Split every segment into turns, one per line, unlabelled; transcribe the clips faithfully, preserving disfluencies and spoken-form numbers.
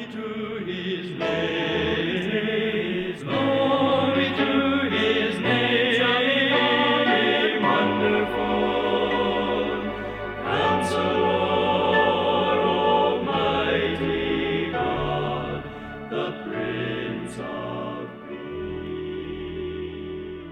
to his name. Glory to his name. Wonderful Counselor, Almighty God, the Prince of Peace.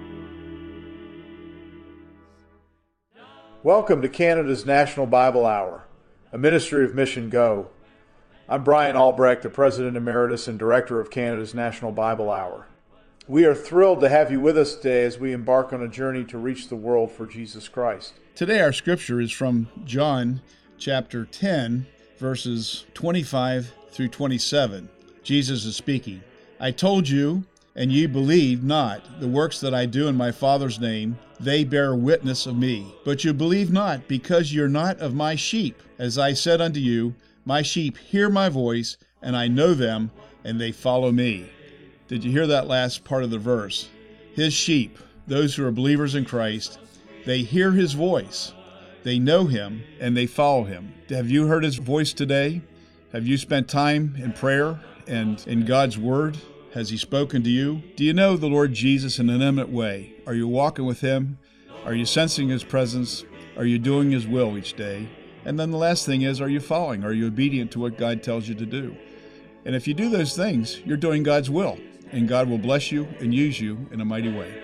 Welcome to Canada's National Bible Hour, a ministry of Mission Go. I'm Brian Albrecht, the President Emeritus and Director of Canada's National Bible Hour. We are thrilled to have you with us today as we embark on a journey to reach the world for Jesus Christ.
Today our scripture is from John chapter ten, verses twenty-five through twenty-seven. Jesus is speaking. I told you, and ye believe not, the works that I do in my Father's name, they bear witness of me. But you believe not, because you're not of my sheep. As I said unto you, my sheep hear my voice, and I know them, and they follow me. Did you hear that last part of the verse? His sheep, those who are believers in Christ, they hear his voice, they know him, and they follow him. Have you heard his voice today? Have you spent time in prayer and in God's word? Has he spoken to you? Do you know the Lord Jesus in an intimate way? Are you walking with him? Are you sensing his presence? Are you doing his will each day? And then the last thing is, are you following? Are you obedient to what God tells you to do? And if you do those things, you're doing God's will, and God will bless you and use you in a mighty way.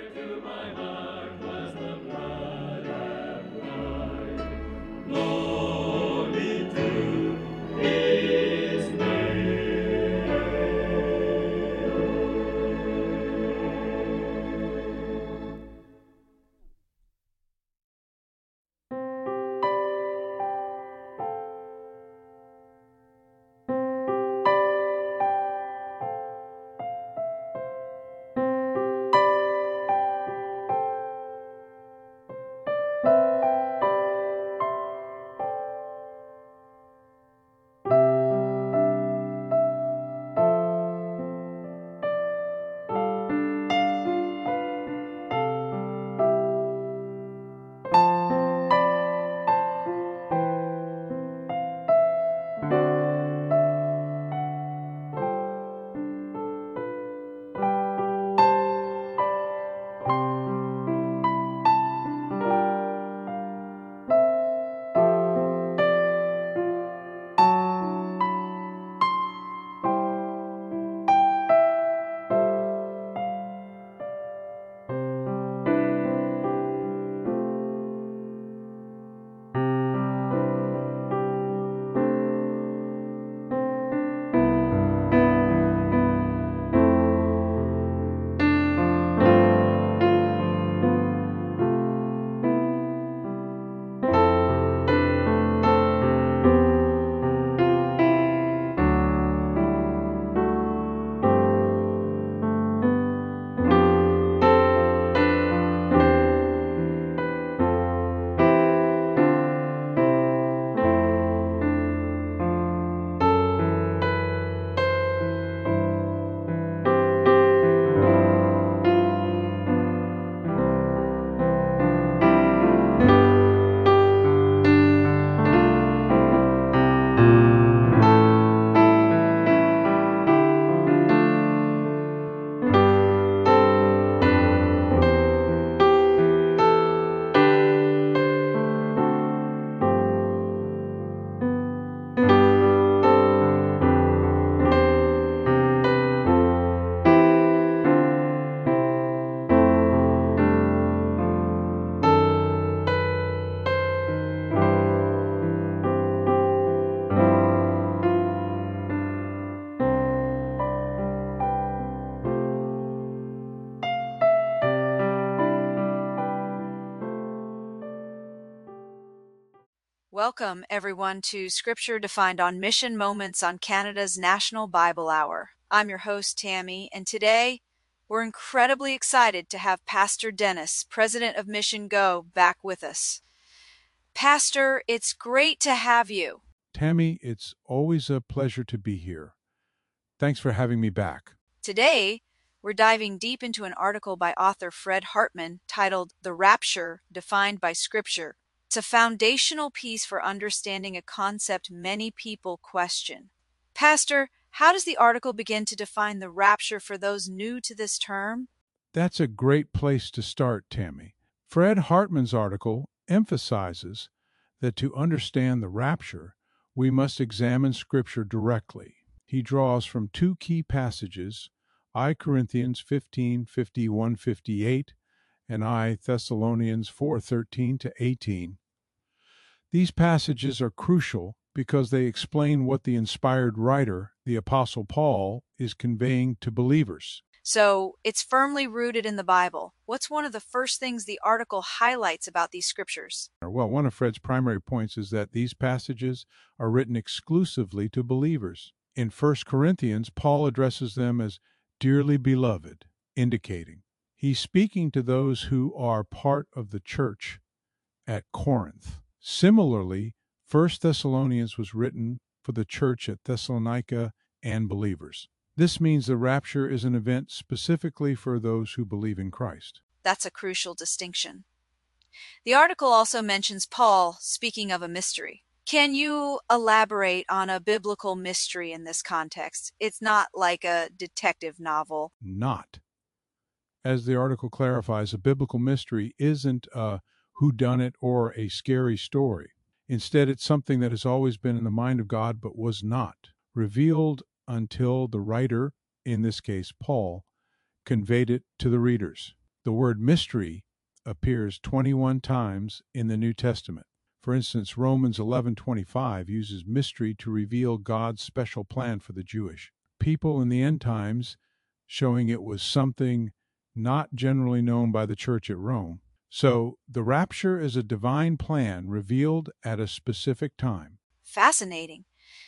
Welcome, everyone, to Scripture Defined on Mission Moments on Canada's National Bible Hour. I'm your host, Tammy, and today we're incredibly excited to have Pastor Dennis, President of Mission Go, back with us. Pastor, it's great to have you.
Tammy, it's always a pleasure to be here. Thanks for having me back.
Today, we're diving deep into an article by author Fred Hartman titled The Rapture Defined by Scripture. It's a foundational piece for understanding a concept many people question. Pastor, how does the article begin to define the rapture for those new to this term?
That's a great place to start, Tammy. Fred Hartman's article emphasizes that to understand the rapture, we must examine Scripture directly. He draws from two key passages, I Corinthians fifteen fifty-one fifty-eight and I Thessalonians four thirteen to eighteen. These passages are crucial because they explain what the inspired writer, the Apostle Paul, is conveying to believers.
So it's firmly rooted in the Bible. What's one of the first things the article highlights about these scriptures?
Well, one of Fred's primary points is that these passages are written exclusively to believers. In First Corinthians, Paul addresses them as dearly beloved, indicating he's speaking to those who are part of the church at Corinth. Similarly, First Thessalonians was written for the church at Thessalonica and believers. This means the rapture is an event specifically for those who believe in Christ.
That's a crucial distinction. The article also mentions Paul speaking of a mystery. Can you elaborate on a biblical mystery in this context? It's not like a detective novel.
Not. As the article clarifies, a biblical mystery isn't a whodunit or a scary story. Instead, it's something that has always been in the mind of God but was not revealed until the writer, in this case Paul, conveyed it to the readers. The word mystery appears twenty-one times in the New Testament. For instance, Romans eleven twenty-five uses mystery to reveal God's special plan for the Jewish people in the end times, showing it was something not generally known by the church at Rome. So the rapture is a divine plan revealed at a specific time.
Fascinating.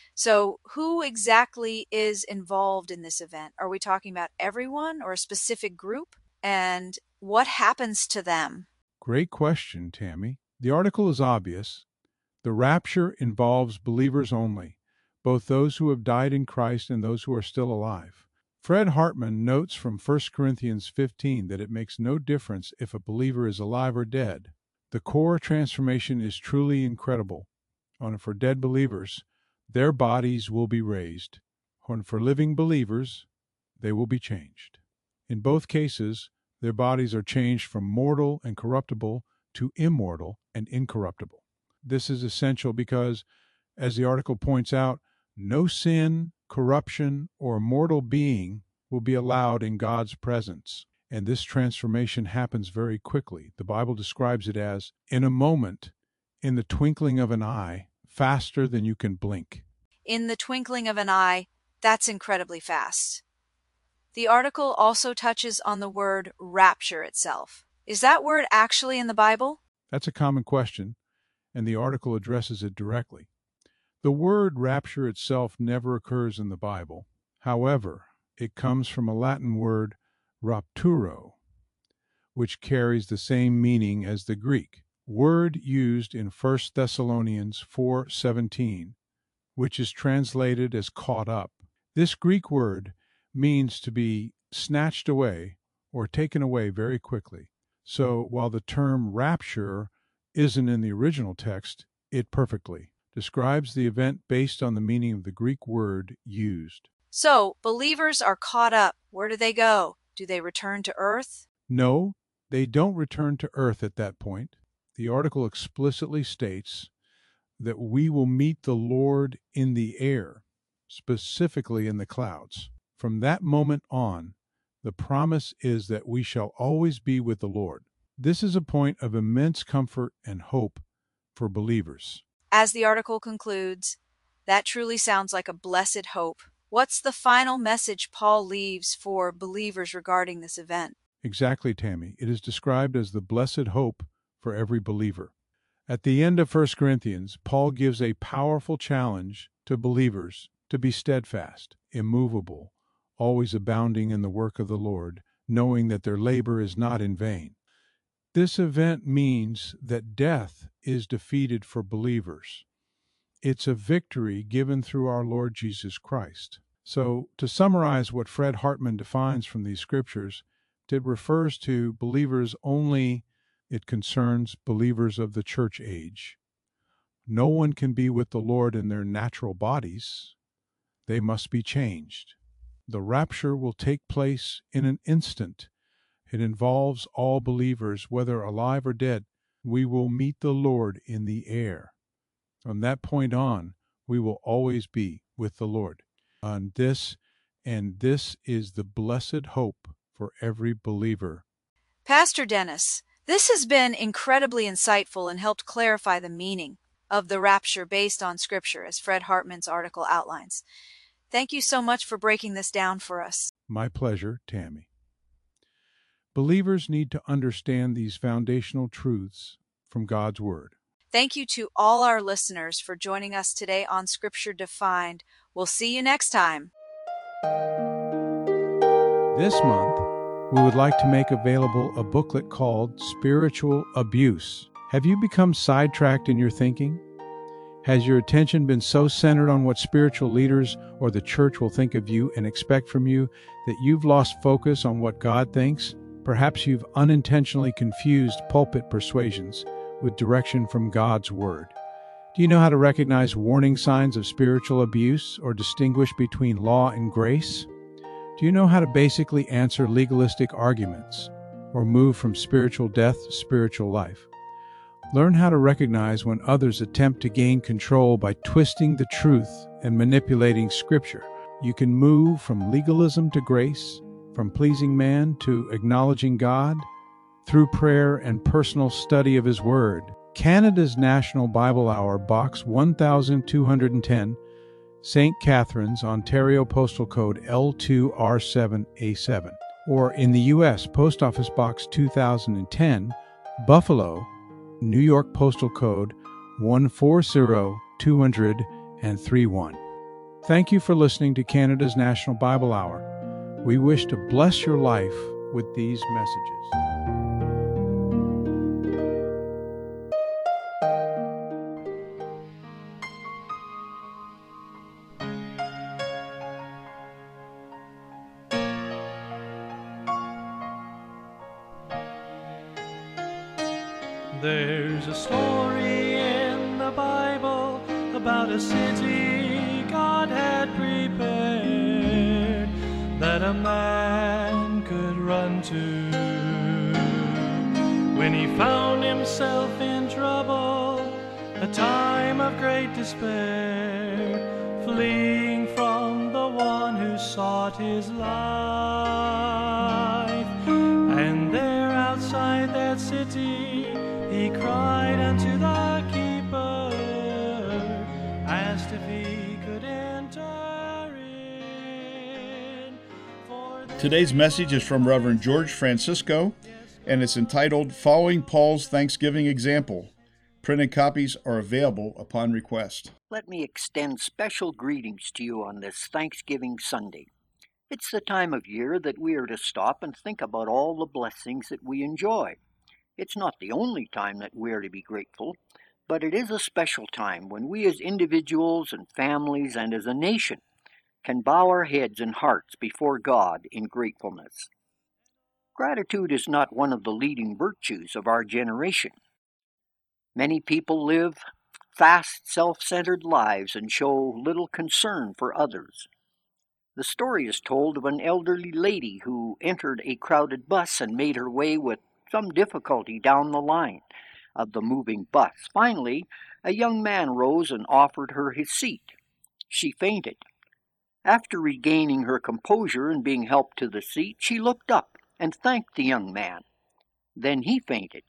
So who exactly is involved in this event? Are we talking about everyone or a specific group? And what happens to them?
Great question, Tammy. The article is obvious. The rapture involves believers only, both those who have died in Christ and those who are still alive. Fred Hartman notes from First Corinthians fifteen that it makes no difference if a believer is alive or dead. The core transformation is truly incredible. And for dead believers, their bodies will be raised. And for living believers, they will be changed. In both cases, their bodies are changed from mortal and corruptible to immortal and incorruptible. This is essential because, as the article points out, no sin, corruption, or mortal being will be allowed in God's presence. And this transformation happens very quickly. The Bible describes it as, in a moment, in the twinkling of an eye, faster than you can blink.
In the twinkling of an eye, that's incredibly fast. The article also touches on the word rapture itself. Is that word actually in the Bible?
That's a common question, and the article addresses it directly. The word rapture itself never occurs in the Bible. However, it comes from a Latin word rapturo, which carries the same meaning as the Greek word used in First Thessalonians four seventeen, which is translated as caught up. This Greek word means to be snatched away or taken away very quickly. So while the term rapture isn't in the original text, it perfectly describes the event based on the meaning of the Greek word used.
So, believers are caught up. Where do they go? Do they return to earth?
No, they don't return to earth at that point. The article explicitly states that we will meet the Lord in the air, specifically in the clouds. From that moment on, the promise is that we shall always be with the Lord. This is a point of immense comfort and hope for believers.
As the article concludes, that truly sounds like a blessed hope. What's the final message Paul leaves for believers regarding this event?
Exactly, Tammy. It is described as the blessed hope for every believer. At the end of First Corinthians, Paul gives a powerful challenge to believers to be steadfast, immovable, always abounding in the work of the Lord, knowing that their labor is not in vain. This event means that death is defeated for believers. It's a victory given through our Lord Jesus Christ. So, to summarize what Fred Hartman defines from these scriptures, it refers to believers only. It concerns believers of the church age. No one can be with the Lord in their natural bodies. They must be changed. The rapture will take place in an instant. It involves all believers, whether alive or dead. We will meet the Lord in the air. From that point on, we will always be with the Lord. On this, and this is the blessed hope for every believer.
Pastor Dennis, this has been incredibly insightful and helped clarify the meaning of the rapture based on Scripture, as Fred Hartman's article outlines. Thank you so much for breaking this down for us.
My pleasure, Tammy. Believers need to understand these foundational truths from God's Word.
Thank you to all our listeners for joining us today on Scripture Defined. We'll see you next time.
This month, we would like to make available a booklet called Spiritual Abuse. Have you become sidetracked in your thinking? Has your attention been so centered on what spiritual leaders or the church will think of you and expect from you that you've lost focus on what God thinks? Perhaps you've unintentionally confused pulpit persuasions with direction from God's Word. Do you know how to recognize warning signs of spiritual abuse or distinguish between law and grace? Do you know how to basically answer legalistic arguments or move from spiritual death to spiritual life? Learn how to recognize when others attempt to gain control by twisting the truth and manipulating Scripture. You can move from legalism to grace, from pleasing man to acknowledging God, through prayer and personal study of His Word. Canada's National Bible Hour, Box one thousand two hundred ten, Saint Catharines, Ontario, postal code L two R seven A seven. Or in the U S, Post Office Box two thousand ten, Buffalo, New York, postal code one four zero two zero three one. Thank you for listening to Canada's National Bible Hour. We wish to bless your life with these messages.
There's a story in the Bible about a city God had prepared that a man could run to when he found himself in trouble, a time of great despair, fleeing from the one who sought his life. And there outside that city he cried unto the keeper, asked if he could enter in. For
Today's message is from Reverend George Francisco, and it's entitled Following Paul's Thanksgiving Example. Printed copies are available upon request.
Let me extend special greetings to you on this Thanksgiving Sunday. It's the time of year that we are to stop and think about all the blessings that we enjoy. It's not the only time that we are to be grateful, but it is a special time when we as individuals and families and as a nation can bow our heads and hearts before God in gratefulness. Gratitude is not one of the leading virtues of our generation. Many people live fast, self-centered lives and show little concern for others. The story is told of an elderly lady who entered a crowded bus and made her way with some difficulty down the line of the moving bus. Finally, a young man rose and offered her his seat. She fainted. After regaining her composure and being helped to the seat, she looked up and thanked the young man. Then he fainted.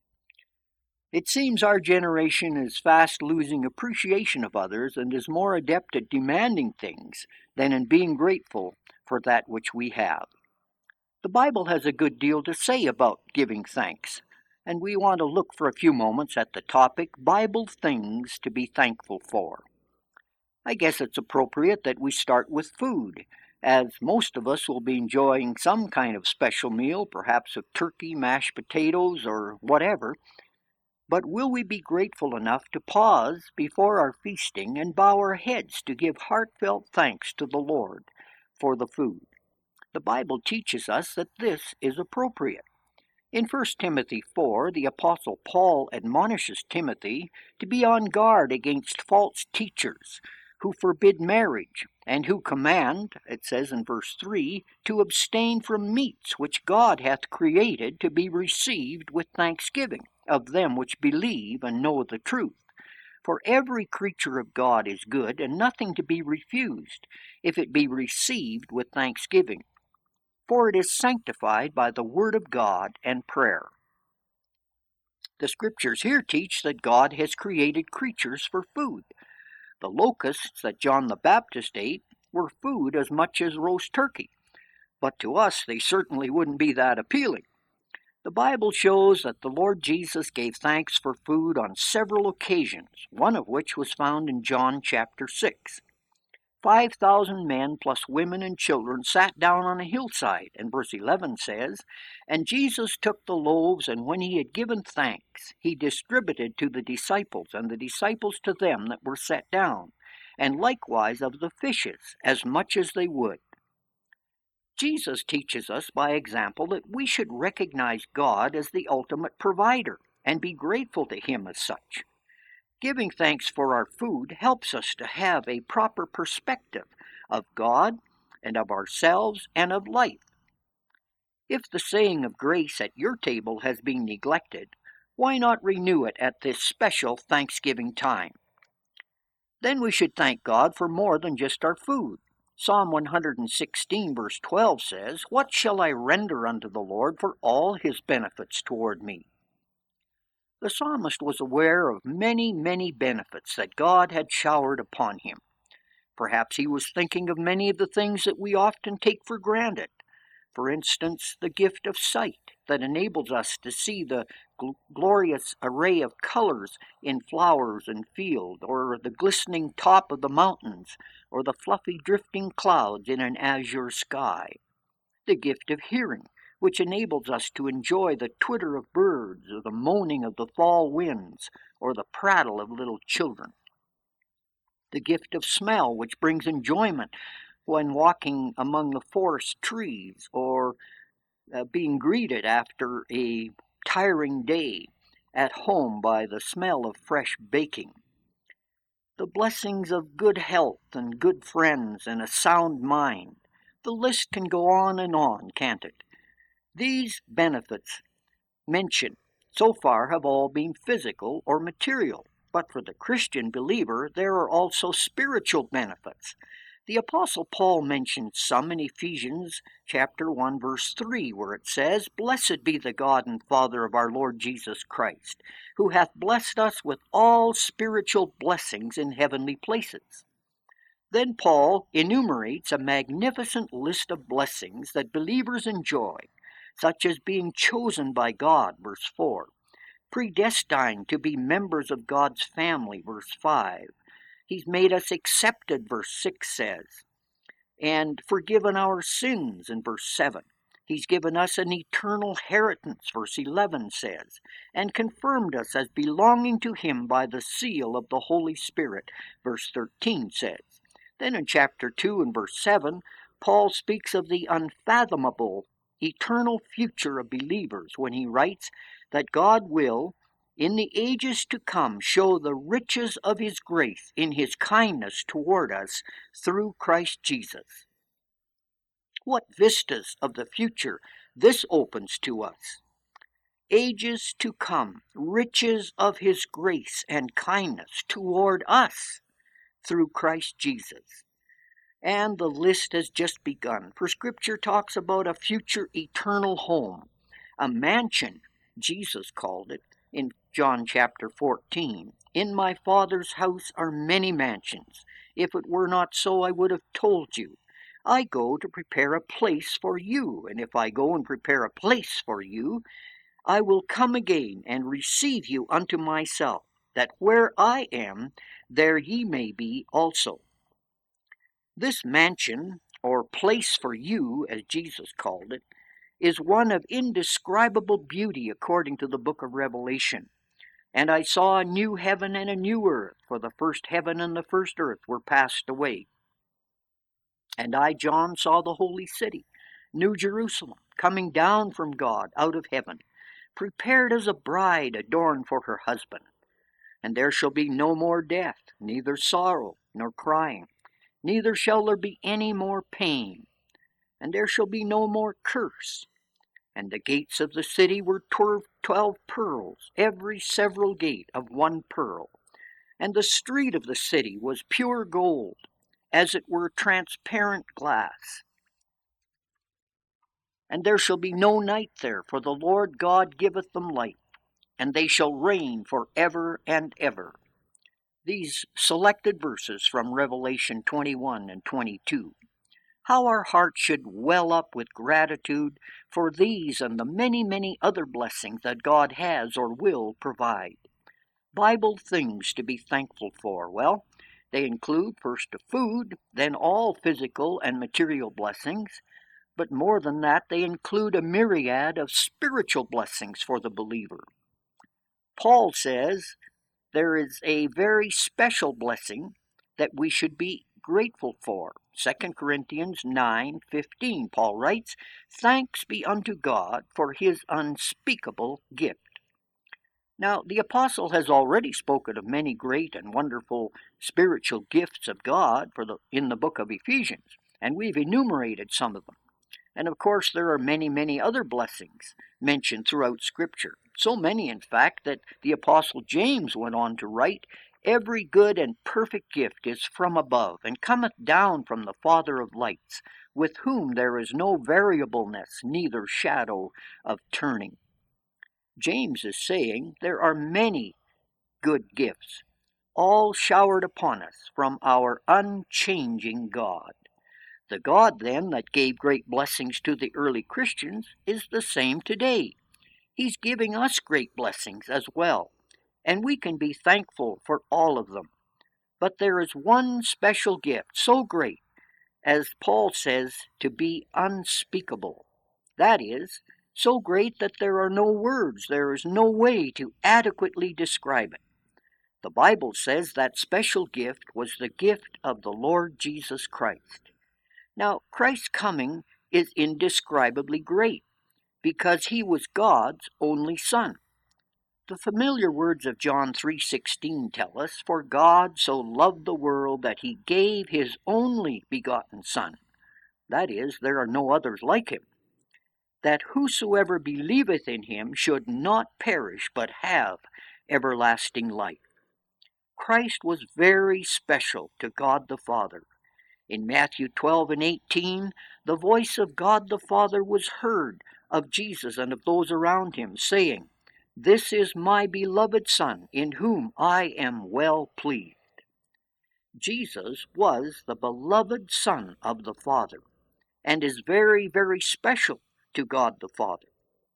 It seems our generation is fast losing appreciation of others and is more adept at demanding things than in being grateful for that which we have. The Bible has a good deal to say about giving thanks, and we want to look for a few moments at the topic, Bible things to be thankful for. I guess it's appropriate that we start with food, as most of us will be enjoying some kind of special meal, perhaps of turkey, mashed potatoes, or whatever. But will we be grateful enough to pause before our feasting and bow our heads to give heartfelt thanks to the Lord for the food? The Bible teaches us that this is appropriate. In First Timothy four, the Apostle Paul admonishes Timothy to be on guard against false teachers who forbid marriage, and who command, it says in verse three, to abstain from meats which God hath created to be received with thanksgiving of them which believe and know the truth. For every creature of God is good, and nothing to be refused, if it be received with thanksgiving. For it is sanctified by the word of God and prayer. The scriptures here teach that God has created creatures for food. The locusts that John the Baptist ate were food as much as roast turkey, but to us they certainly wouldn't be that appealing. The Bible shows that the Lord Jesus gave thanks for food on several occasions, one of which was found in John chapter six. Five thousand men plus women and children sat down on a hillside, and verse eleven says, And Jesus took the loaves, and when he had given thanks, he distributed to the disciples, and the disciples to them that were set down, and likewise of the fishes, as much as they would. Jesus teaches us by example that we should recognize God as the ultimate provider, and be grateful to him as such. Giving thanks for our food helps us to have a proper perspective of God and of ourselves and of life. If the saying of grace at your table has been neglected, why not renew it at this special Thanksgiving time? Then we should thank God for more than just our food. Psalm one hundred sixteen verse twelve says, What shall I render unto the Lord for all his benefits toward me? The psalmist was aware of many, many benefits that God had showered upon him. Perhaps he was thinking of many of the things that we often take for granted. For instance, the gift of sight that enables us to see the gl- glorious array of colors in flowers and field, or the glistening top of the mountains, or the fluffy drifting clouds in an azure sky. The gift of hearing, which enables us to enjoy the twitter of birds, or the moaning of the fall winds, or the prattle of little children. The gift of smell, which brings enjoyment when walking among the forest trees, or uh, being greeted after a tiring day at home by the smell of fresh baking. The blessings of good health and good friends and a sound mind. The list can go on and on, can't it? These benefits mentioned so far have all been physical or material, but for the Christian believer there are also spiritual benefits. The Apostle Paul mentions some in Ephesians chapter one verse three, where it says, Blessed be the God and Father of our Lord Jesus Christ, who hath blessed us with all spiritual blessings in heavenly places. Then Paul enumerates a magnificent list of blessings that believers enjoy, such as being chosen by God, verse four, predestined to be members of God's family, verse five. He's made us accepted, verse six says, and forgiven our sins, in verse seven. He's given us an eternal inheritance, verse eleven says, and confirmed us as belonging to him by the seal of the Holy Spirit, verse thirteen says. Then in chapter two and verse seven, Paul speaks of the unfathomable, eternal future of believers when he writes that God will, in the ages to come, show the riches of his grace in his kindness toward us through Christ Jesus. What vistas of the future this opens to us. Ages to come, riches of his grace and kindness toward us through Christ Jesus. And the list has just begun, for Scripture talks about a future eternal home, a mansion, Jesus called it, in John chapter fourteen. In my Father's house are many mansions. If it were not so, I would have told you. I go to prepare a place for you, and if I go and prepare a place for you, I will come again and receive you unto myself, that where I am, there ye may be also. This mansion, or place for you, as Jesus called it, is one of indescribable beauty according to the book of Revelation. And I saw a new heaven and a new earth, for the first heaven and the first earth were passed away. And I, John, saw the holy city, New Jerusalem, coming down from God out of heaven, prepared as a bride adorned for her husband. And there shall be no more death, neither sorrow, nor crying, neither shall there be any more pain, and there shall be no more curse. And the gates of the city were twelve pearls, every several gate of one pearl. And the street of the city was pure gold, as it were transparent glass. And there shall be no night there, for the Lord God giveth them light, and they shall reign for ever and ever. These selected verses from Revelation twenty-one and twenty-two. How our hearts should well up with gratitude for these and the many, many other blessings that God has or will provide. Bible things to be thankful for. Well, they include first the food, then all physical and material blessings, but more than that, they include a myriad of spiritual blessings for the believer. Paul says there is a very special blessing that we should be grateful for. Second Corinthians nine fifteen, Paul writes, "Thanks be unto God for his unspeakable gift." Now, the apostle has already spoken of many great and wonderful spiritual gifts of God for the, in the book of Ephesians, and we've enumerated some of them. And of course, there are many, many other blessings mentioned throughout Scripture. So many, in fact, that the apostle James went on to write, "Every good and perfect gift is from above, and cometh down from the Father of lights, with whom there is no variableness, neither shadow of turning." James is saying there are many good gifts, all showered upon us from our unchanging God. The God, then, that gave great blessings to the early Christians is the same today. He's giving us great blessings as well, and we can be thankful for all of them. But there is one special gift, so great, as Paul says, to be unspeakable. That is, so great that there are no words, there is no way to adequately describe it. The Bible says that special gift was the gift of the Lord Jesus Christ. Now, Christ's coming is indescribably great, because he was God's only Son. The familiar words of John three sixteen tell us, "For God so loved the world that he gave his only begotten Son." That is, there are no others like him. "That whosoever believeth in him should not perish, but have everlasting life." Christ was very special to God the Father. In Matthew twelve and eighteen, the voice of God the Father was heard of Jesus and of those around him, saying, "This is my beloved Son, in whom I am well pleased." Jesus was the beloved Son of the Father, and is very, very special to God the Father.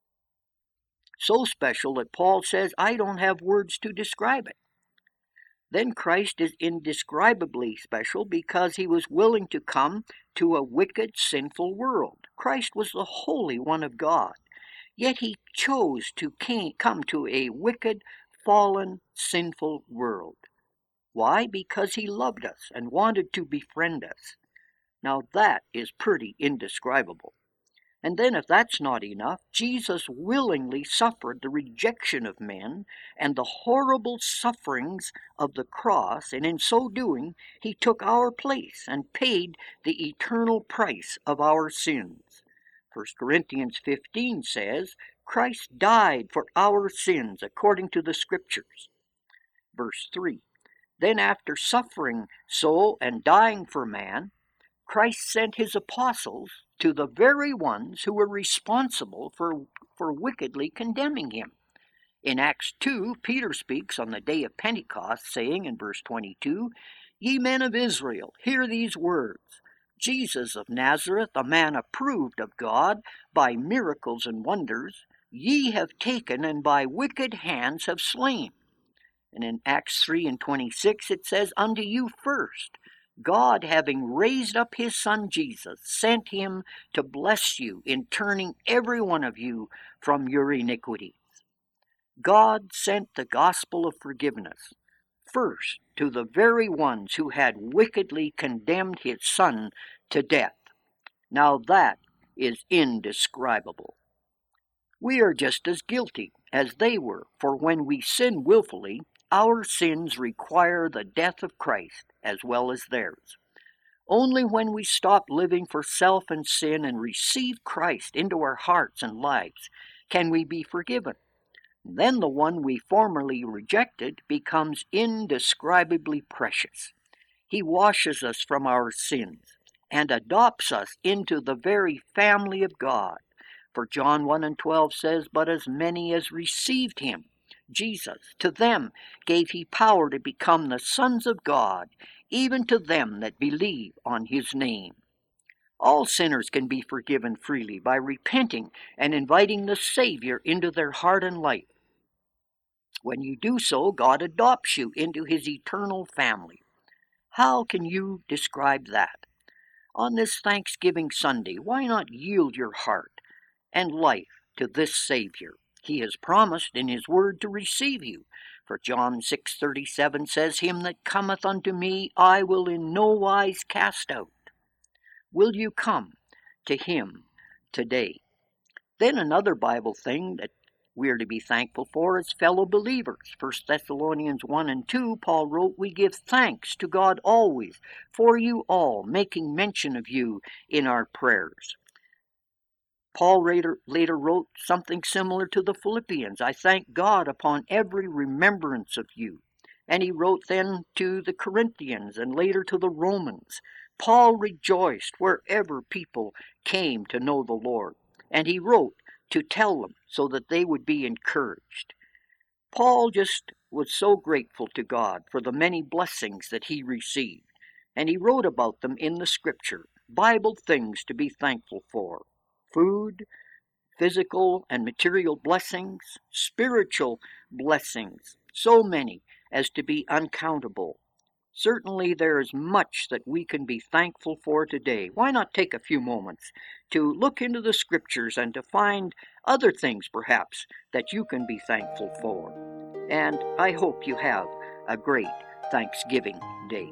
So special that Paul says, "I don't have words to describe it." Then Christ is indescribably special because he was willing to come to a wicked, sinful world. Christ was the Holy One of God, yet he chose to come to a wicked, fallen, sinful world. Why? Because he loved us and wanted to befriend us. Now that is pretty indescribable. And then, if that's not enough, Jesus willingly suffered the rejection of men and the horrible sufferings of the cross, and in so doing, he took our place and paid the eternal price of our sins. First Corinthians fifteen says, "Christ died for our sins according to the Scriptures." Verse three, "Then after suffering so and dying for man, Christ sent his apostles to the very ones who were responsible for, for wickedly condemning him." In Acts two, Peter speaks on the day of Pentecost, saying in verse twenty-two, "Ye men of Israel, hear these words. Jesus of Nazareth, a man approved of God by miracles and wonders, ye have taken and by wicked hands have slain." And in Acts three and twenty-six it says, "Unto you first, God, having raised up his Son Jesus, sent him to bless you in turning every one of you from your iniquities." God sent the gospel of forgiveness first to the very ones who had wickedly condemned his Son to death. Now that is indescribable. We are just as guilty as they were, for when we sin willfully, our sins require the death of Christ, as well as theirs. Only when we stop living for self and sin and receive Christ into our hearts and lives can we be forgiven. Then the one we formerly rejected becomes indescribably precious. He washes us from our sins and adopts us into the very family of God. For John one and twelve says, "But as many as received him, Jesus, to them gave he power to become the sons of God, even to them that believe on his name." All sinners can be forgiven freely by repenting and inviting the Savior into their heart and life. When you do so, God adopts you into his eternal family. How can you describe that? On this Thanksgiving Sunday, why not yield your heart and life to this Savior? He has promised in his word to receive you. For John six thirty-seven says, "Him that cometh unto me I will in no wise cast out." Will you come to him today? Then another Bible thing that we are to be thankful for is fellow believers. First Thessalonians one and two, Paul wrote, "We give thanks to God always for you all, making mention of you in our prayers." Paul later, later wrote something similar to the Philippians, "I thank God upon every remembrance of you." And he wrote then to the Corinthians and later to the Romans. Paul rejoiced wherever people came to know the Lord, and he wrote to tell them so that they would be encouraged. Paul just was so grateful to God for the many blessings that he received, and he wrote about them in the Scripture, Bible things to be thankful for: food, physical and material blessings, spiritual blessings, so many as to be uncountable. Certainly there is much that we can be thankful for today. Why not take a few moments to look into the Scriptures and to find other things, perhaps, that you can be thankful for? And I hope you have a great Thanksgiving Day.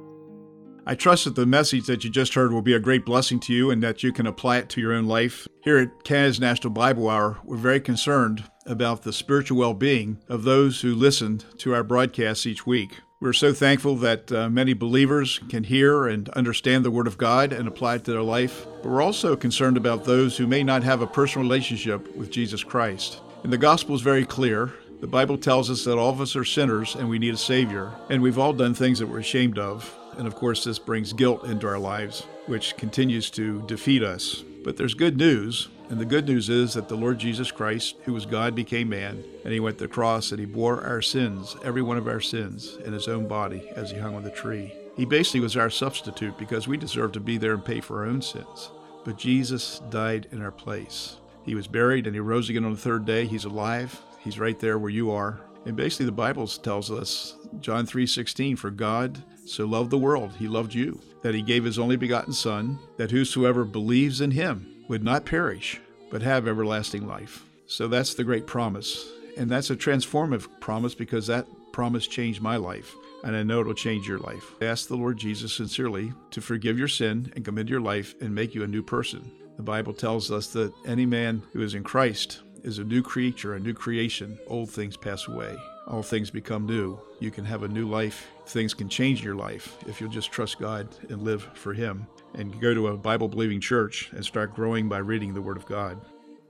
I trust that the message that you just heard will be a great blessing to you and that you can apply it to your own life. Here at Canada's National Bible Hour, we're very concerned about the spiritual well-being of those who listen to our broadcasts each week. We're so thankful that uh, many believers can hear and understand the Word of God and apply it to their life. But we're also concerned about those who may not have a personal relationship with Jesus Christ. And the gospel is very clear. The Bible tells us that all of us are sinners and we need a Savior. And we've all done things that we're ashamed of. And of course, this brings guilt into our lives, which continues to defeat us. But there's good news. And the good news is that the Lord Jesus Christ, who was God, became man, and he went to the cross and he bore our sins, every one of our sins, in his own body as he hung on the tree. He basically was our substitute because we deserved to be there and pay for our own sins. But Jesus died in our place. He was buried and he rose again on the third day. He's alive. He's right there where you are. And basically the Bible tells us, John three sixteen, "For God so loved the world, he loved you, that he gave his only begotten Son, that whosoever believes in him would not perish, but have everlasting life." So that's the great promise. And that's a transformative promise because that promise changed my life. And I know it'll change your life. Ask the Lord Jesus sincerely to forgive your sin and come into your life and make you a new person. The Bible tells us that any man who is in Christ is a new creature, a new creation. Old things pass away. All things become new. You can have a new life. Things can change your life if you'll just trust God and live for him, and go to a Bible-believing church and start growing by reading the Word of God.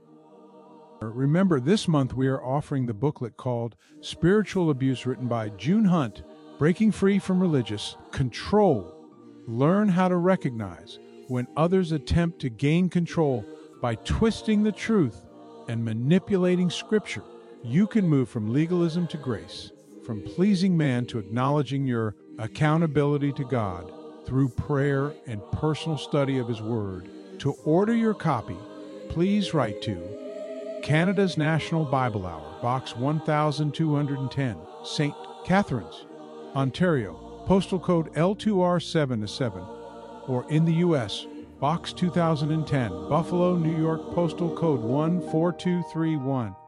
Remember, this month we are offering the booklet called Spiritual Abuse, written by June Hunt, Breaking Free from Religious Control. Learn how to recognize when others attempt to gain control by twisting the truth and manipulating Scripture. You can move from legalism to grace, from pleasing man to acknowledging your accountability to God through prayer and personal study of His Word. To order your copy, please write to Canada's National Bible Hour, Box one thousand two hundred ten, Saint Catharines, Ontario, postal code L two R seven seven, or in the U S, Box two thousand ten, Buffalo, New York, postal code one four two three one.